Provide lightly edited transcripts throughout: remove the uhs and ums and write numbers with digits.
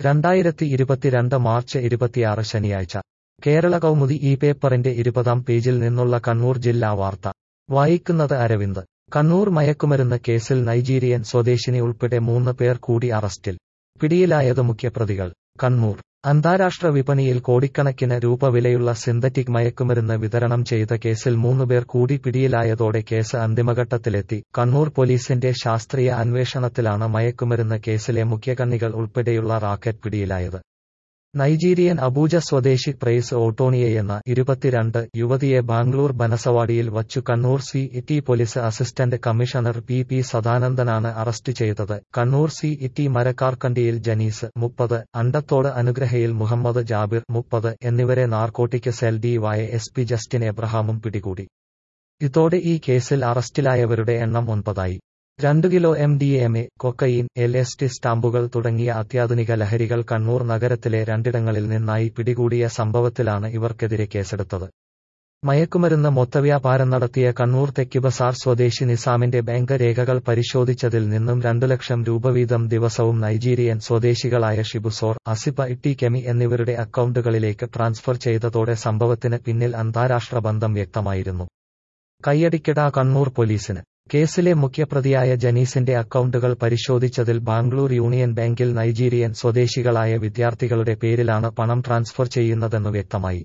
2022 March 26 ശനിയാഴ്ച കേരള കൗമുദി ഈ പേപ്പറിന്റെ 20-ാം പേജിൽ നിന്നുള്ള കണ്ണൂർ ജില്ലാ വാർത്ത വായിക്കുന്നത് അരവിന്ദ്. കണ്ണൂർ മയക്കുമരുന്ന് കേസിൽ നൈജീരിയൻ സ്വദേശിനി ഉൾപ്പെടെ 3 പേർ കൂടി അറസ്റ്റിൽ. പിടിയിലായത് മുഖ്യപ്രതികൾ. കണ്ണൂർ അന്താരാഷ്ട്ര വിപണിയിൽ കോടിക്കണക്കിന് രൂപ വിലയുള്ള സിന്തറ്റിക് മയക്കുമരുന്ന് വിതരണം ചെയ്ത കേസിൽ 3 പേർ കൂടി പിടിയിലായതോടെ കേസ് അന്തിമഘട്ടത്തിലെത്തി. കണ്ണൂർ പോലീസിന്റെ ശാസ്ത്രീയ അന്വേഷണത്തിലാണ് മയക്കുമരുന്ന് കേസിലെ മുഖ്യകണ്ണികൾ ഉൾപ്പെടെയുള്ള റാക്കറ്റ് പിടിയിലായത്. നൈജീരിയൻ അബൂജ സ്വദേശി പ്രൈസ് ഓട്ടോണിയെയെന്ന 22 യുവതിയെ ബാംഗ്ലൂർ ബനസവാടിയിൽ വച്ചു Kannur CET police assistant commissioner P. സദാനന്ദനാണ് അറസ്റ്റ് ചെയ്തത്. കണ്ണൂർ സി.ഇ.ടി മരക്കാർക്കണ്ടിയിൽ ജനീസ് 30, അണ്ടത്തോട് അനുഗ്രഹയിൽ മുഹമ്മദ് ജാബിർ 30 എന്നിവരെ നാർക്കോട്ടിക് സെൽ ഡി.വൈ.എസ്.പി ജസ്റ്റിൻ എബ്രഹാമും പിടികൂടി. ഇതോടെ ഈ കേസിൽ അറസ്റ്റിലായവരുടെ എണ്ണം 9ആയി. 2 കിലോ MDMA, കൊക്കൈൻ, LSD സ്റ്റാമ്പുകൾ തുടങ്ങിയ അത്യാധുനിക ലഹരികൾ കണ്ണൂർ നഗരത്തിലെ 2ഇടങ്ങളിൽ നിന്നായി പിടികൂടിയ സംഭവത്തിലാണ് ഇവർക്കെതിരെ കേസെടുത്തത്. മയക്കുമരുന്ന് മൊത്തവ്യാപാരം നടത്തിയ കണ്ണൂർ തെക്കിബസാർ സ്വദേശി നിസാമിന്റെ ബാങ്ക് രേഖകൾ പരിശോധിച്ചതിൽ നിന്നും 2 ലക്ഷം രൂപ വീതം ദിവസവും നൈജീരിയൻ സ്വദേശികളായ ഷിബുസോർ, അസിബ ഇട്ടി കെമി എന്നിവരുടെ അക്കൗണ്ടുകളിലേക്ക് ട്രാൻസ്ഫർ ചെയ്തതോടെ സംഭവത്തിന് പിന്നിൽ അന്താരാഷ്ട്ര ബന്ധം വ്യക്തമായിരുന്നു. കയ്യടിക്കിട കണ്ണൂർ പോലീസിന്. കേസിലെ മുഖ്യപ്രതിയായ ജനീസിന്റെ അക്കൗണ്ടുകൾ പരിശോധിച്ചതിൽ ബാംഗ്ലൂർ യൂണിയൻ ബാങ്കിൽ നൈജീരിയൻ സ്വദേശികളായ വിദ്യാർത്ഥികളുടെ പേരിലാണ് പണം ട്രാൻസ്ഫർ ചെയ്യുന്നതെന്ന് വ്യക്തമായി.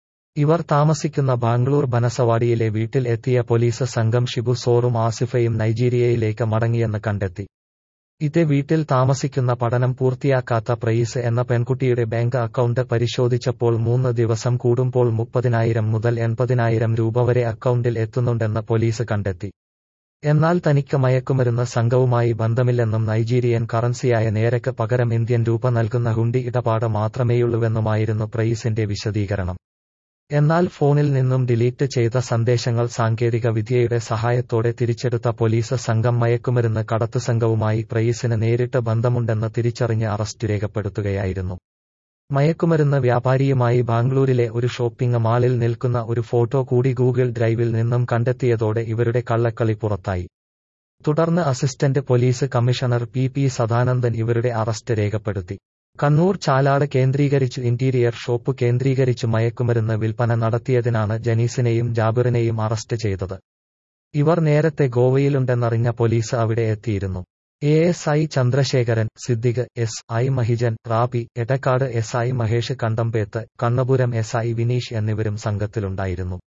ഇവർ താമസിക്കുന്ന ബാംഗ്ലൂർ ബനസവാടിയിലെ വീട്ടിൽ എത്തിയ പോലീസ് സംഘം ഷിബു സോറും ആസിഫയും നൈജീരിയയിലേക്ക് മടങ്ങിയെന്ന് കണ്ടെത്തി. ഇതേ വീട്ടിൽ താമസിക്കുന്ന പഠനം പൂർത്തിയാക്കാത്ത പ്രൈസ് എന്ന പെൺകുട്ടിയുടെ ബാങ്ക് അക്കൗണ്ട് പരിശോധിച്ചപ്പോൾ 3 ദിവസം കൂടുമ്പോൾ 30,000 മുതൽ 80,000 രൂപ വരെ അക്കൗണ്ടിൽ എത്തുന്നുണ്ടെന്ന് പോലീസ് കണ്ടെത്തി. എന്നാൽ തനിക്ക് മയക്കുമരുന്ന് സംഘവുമായി ബന്ധമില്ലെന്നും നൈജീരിയൻ കറൻസിയായ നേരക്ക് പകരം ഇന്ത്യൻ രൂപ നൽകുന്ന ഹുണ്ടി ഇടപാട് മാത്രമേയുള്ളൂവെന്നുമായിരുന്നു പ്രൈസിന്റെ വിശദീകരണം. എന്നാൽ ഫോണിൽ നിന്നും ഡിലീറ്റ് ചെയ്ത സന്ദേശങ്ങൾ സാങ്കേതിക വിദ്യയുടെ സഹായത്തോടെ തിരിച്ചെടുത്ത പോലീസ് സംഘം മയക്കുമരുന്ന് കടത്തു സംഘവുമായി പ്രൈസിന് നേരിട്ട് ബന്ധമുണ്ടെന്ന് തിരിച്ചറിഞ്ഞ് അറസ്റ്റ് രേഖപ്പെടുത്തുകയായിരുന്നു. മയക്കുമരുന്ന് വ്യാപാരിയുമായി ബാംഗ്ലൂരിലെ ഒരു ഷോപ്പിംഗ് മാളിൽ നിൽക്കുന്ന ഒരു ഫോട്ടോ കൂടി ഗൂഗിൾ ഡ്രൈവിൽ നിന്നും കണ്ടെത്തിയതോടെ ഇവരുടെ കള്ളക്കളി പുറത്തായി. തുടർന്ന് assistant police commissioner P. Sadanandan ഇവരുടെ അറസ്റ്റ് രേഖപ്പെടുത്തി. കണ്ണൂർ ചാലാട് കേന്ദ്രീകരിച്ചു ഇന്റീരിയർ ഷോപ്പ് കേന്ദ്രീകരിച്ചു മയക്കുമരുന്ന് വിൽപ്പന നടത്തിയതിനാണ് ജനീസിനെയും ജാബിറിനെയും അറസ്റ്റ് ചെയ്തത്. ഇവർ നേരത്തെ ഗോവയിലുണ്ടെന്നറിഞ്ഞ പോലീസ് അവിടെ എത്തിയിരുന്നു. ASI Chandrasekharan, Siddique, SI Mahijan, rabi, Edakkad SI Mahesh Kandambeth, Kannapuram SI Vineesh എന്നിവരും സംഘത്തിലുണ്ടായിരുന്നു.